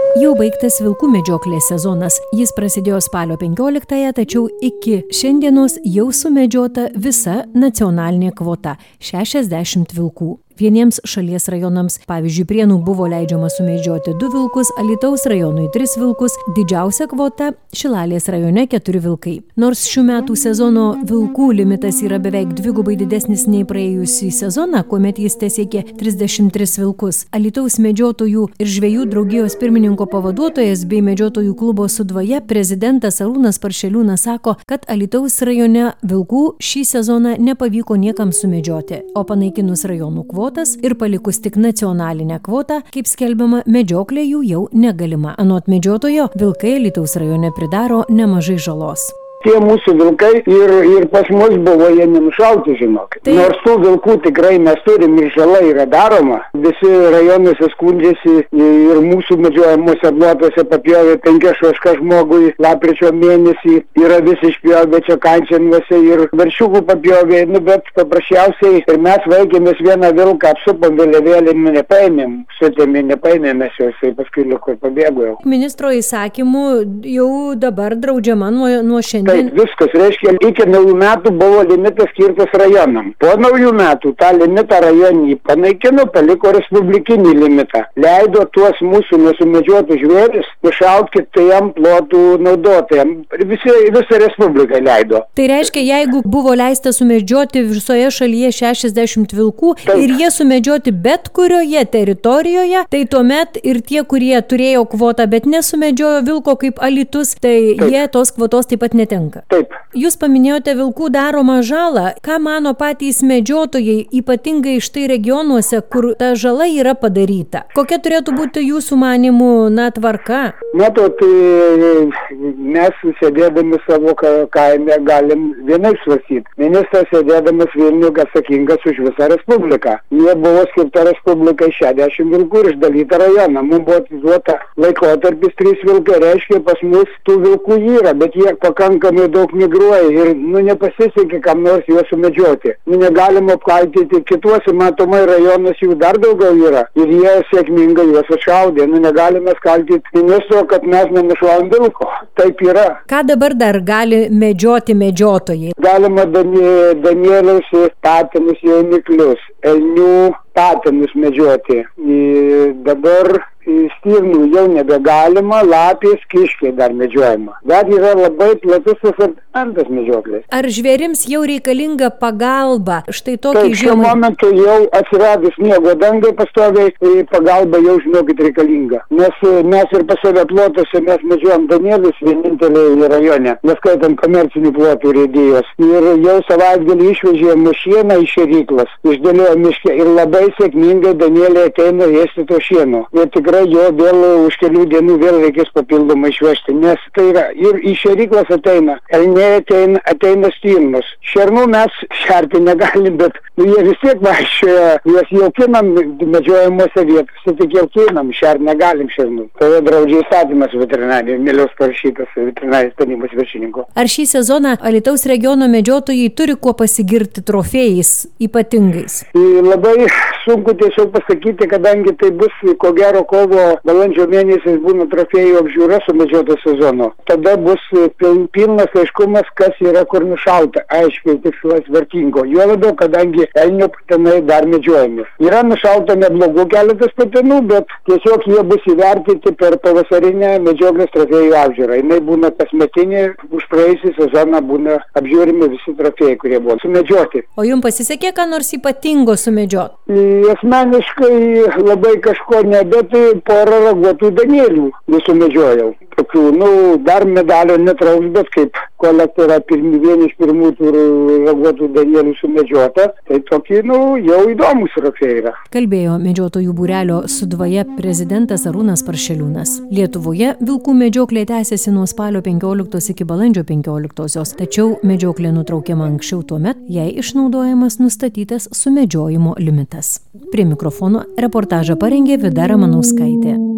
Jau baigtas vilkų medžioklės sezonas. Jis prasidėjo spalio 15-ąją, tačiau iki šiandienos jau sumedžiota visa nacionalinė kvota – 60 vilkų. Vieniems šalies rajonams, pavyzdžiui, Prienų buvo leidžiama sumedžioti 2 vilkus, Alytaus rajonui 3 vilkus, didžiausia kvota Šilalės rajone 4 vilkai. Nors šių metų sezono vilkų limitas yra beveik dvigubai didesnis nei praėjusį sezoną, kuomet jis tesiekė 33 vilkus, Alytaus medžiotojų ir žvejų draugijos pirmininko pavaduotojas bei medžiotojų klubo Sūduvoje prezidentas Arūnas Paršeliūnas sako, kad Alytaus rajone vilkų šį sezoną nepavyko niekam sumedžioti, o panaikinus rajonų kvotą ir palikus tik nacionalinę kvotą, kaip skelbiama, medžioklė jų jau negalima. Anot medžiotojo, vilkai Alytaus rajone pridaro nemažai žalos. Tie mūsų vilkai ir pas mus buvo jie nenušauti, žinokit. Nors tų vilkų tikrai mes turim ir žala yra daroma. Visi rajonuose skundžiasi ir mūsų medžiojamuose plotuose papjovė 5 šoškas žmogui lapkričio mėnesį. Yra visi išpjovė čia Kančianuose ir veršiukų papjovė. Bet paprasčiausiai ir mes vaikėmės vieną vilką, apsupom vėliavėlėm, nepaėmėm. Suėtėm, nepaėmėm mes jos, paskui liko ir pabėgo jau. Ministro įsakymu jau dabar draudžiama nuo šiandien. Taip, viskas, reiškia, iki naujų metų buvo limitas skirtas rajonam. Po naujų metų tą limitą rajonį panaikino, paliko respublikinį limitą. Leido tuos mūsų nesumedžiotus žvėris išaugti kitiem plotų naudotojam. Visą respubliką leido. Tai reiškia, jeigu buvo leista sumedžioti visoje šalyje 60 vilkų ir jie sumedžioti bet kurioje teritorijoje, tai tuomet ir tie, kurie turėjo kvotą, bet nesumedžiojo vilko kaip Alytus, tai jie tos kvotos taip pat netenka. Taip. Jūs paminėjote vilkų daromą žalą. Ką mano patys medžiotojai, ypatingai štai regionuose, kur ta žala yra padaryta? Kokia turėtų būti jūsų manimų tvarka? Matot, mes sėdėdami savo kaime galim vienaip svarstyti. Ministras sėdėdamas Vilniuje atsakingas už visą respubliką. Jie buvo skirta respublikai 60 vilkų ir išdalyta rajoną. Mums buvo atiduota laikotarpis 3 vilkai, reiškia pas mus tų vilkų yra, bet jie pakankamai daug migruoja ir nepasisekė kam nors juos sumedžioti. Negalima apkaltinti kituose, matomai rajonuose jų dar daugiau yra ir jie sėkmingai juos atšaudė. Negalime skaltinti ministro, kad mes nenušaujam vilko. Taip yra. Ką dabar dar gali medžioti medžiotojai? Galima danielius, patinus, jauniklius, elnių patinus medžioti. Dabar stirnų jau nebegalima, lapės, kiškiai dar medžiojama. Bet yra labai platus asortimentas medžioklės. Ar žvėrims jau reikalinga pagalba? Štai tokį šiuo momentu jau atsiradus sniego dangai pastoviai pagalba jau žinokit reikalinga. Nes mes ir pas save plotuose mes medžiojam danielius vieninteliai rajone, neskaitant komercinių plotų rėdijos. Ir jau savaitgalį išvežėjom šieną iš šėryklas, išdėlėjom miške ir labai sėkmingai danieliai ateina ėsti to šieno. Ir tikrai jo vėl už kelių dienų vėl reikės papildomai išvežti, nes tai yra ir iš šėryklas ateina, elniai ateina stirnos. Šernų mes šerti negalim, bet jie vis tiek vaikščioja, juos jaukinam medžiojamuose vietose, tik jaukinam, šert negalim šernų. Tai draudžia įstatymas veterinarijos, Miliaus parašytas veterinarijos tarnybos viršininko. Ar šį sezoną Alytaus regiono medžiotojai turi kuo pasigirti trofėjais ypatingais? Labai sunku tiesiog pasakyti, kadangi tai bus ko gero balandžio mėnesiais būna trofėjų apžiūra sumedžioto sezono. Tada bus pilnas aiškumas, kas yra kur nušauta, aiškiai tikslas vertingo. Juo labiau, kadangi elnių patinai dar medžiojami. Yra nušauta neblogų keletas patinų, bet tiesiog jie bus įvertinti per pavasarinę medžioklės trofėjų apžiūrą. Jinai būna kasmetinė, už praėjusį sezoną būna apžiūrimi visi trofėjai, kurie buvo sumedžioti. O jums pasisekė ką nors ypatingo sumedžioti? Asmeniškai labai kažko ne, bet porą raguotų danielių visų medžiojau. Tokių, dar medalio netrauks, bet kaip kolektorą vieni iš pirmų turų raguotų danielių sumedžiota, tai tokį, jau įdomus trofėjai yra. Kalbėjo medžiotojų būrelio Sūduvoje prezidentas Arūnas Paršeliūnas. Lietuvoje vilkų medžioklė tęsiasi nuo spalio 15 iki balandžio 15, tačiau medžioklė nutraukiama anksčiau tuomet, jei išnaudojamas nustatytas sumedžiojimo limitas. Prie mikrofono reportažą parengė Vida Ramanauskaitė.